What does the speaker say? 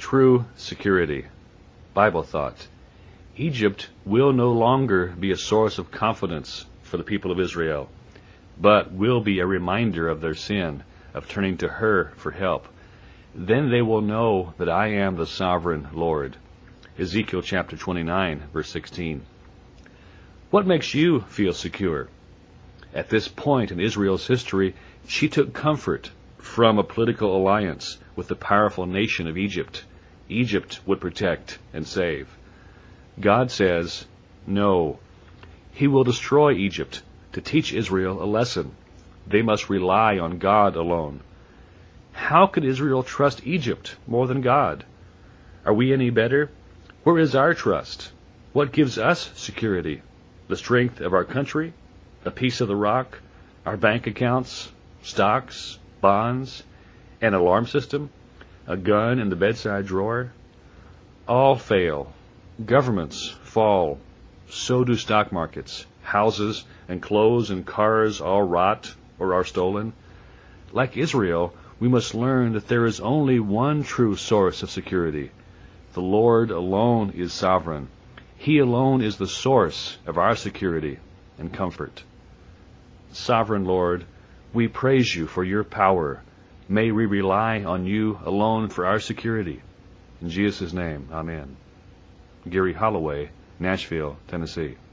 true security. Bible thought. Egypt will no longer be a source of confidence for the people of Israel, but will be a reminder of their sin, of turning to her for help. Then they will know that I am the sovereign Lord. Ezekiel chapter 29, verse 16. What makes you feel secure? At this point in Israel's history, she took comfort from a political alliance with the powerful nation of Egypt. Egypt would protect and save. God says, no. He will destroy Egypt to teach Israel a lesson. They must rely on God alone. How could Israel trust Egypt more than God? Are we any better? Where is our trust? What gives us security? The strength of our country? A piece of the rock? Our bank accounts? Stocks? Bonds? An alarm system? A gun in the bedside drawer? All fail. Governments fall. So do stock markets. Houses and clothes and cars all rot or are stolen. Like Israel, we must learn that there is only one true source of security. The Lord alone is sovereign. He alone is the source of our security and comfort. Sovereign Lord, we praise you for your power. May we rely on you alone for our security. In Jesus' name, amen. Gary Holloway, Nashville, Tennessee.